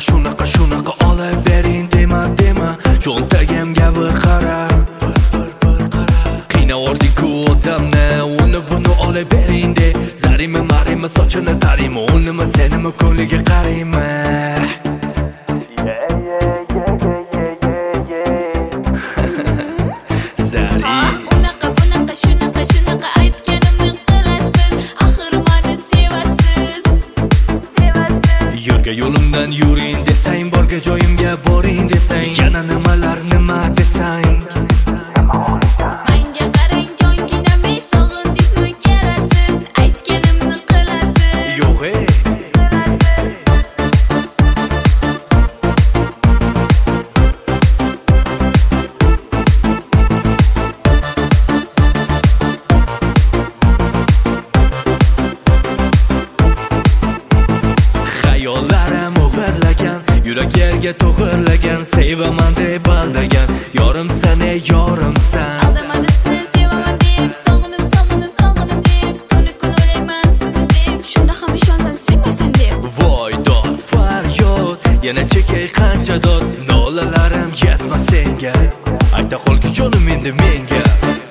shunaqa olib bering dema cho'ntagimga bir qara. Qiynavordik-ku odamni, uni buni olib bering de. Zarima marima sochini tarima, unimi senimi ko'ngliga qaraymi. Yo'limdan yuring desang, borga joyimga boring desang, yana nima desang. Menga qarang jonginamay, sog'indingizmi kelasiz, aytganimni qilasiz. Yo'q Xayollarim o'g'irlagan, yurak yerga to'g'irlagan, sevaman deb aldagan, yorimsan ey yorimsan. Aldamadisan, sevaman deb, sog'inib deb, kun o'ylayman sizni deb, shunda ham ishonman sevmaysan deb. Voy dod faryod, yana chekay qancha dod, nolalarim yetmas senga. Ayta qolki jonim endi menga.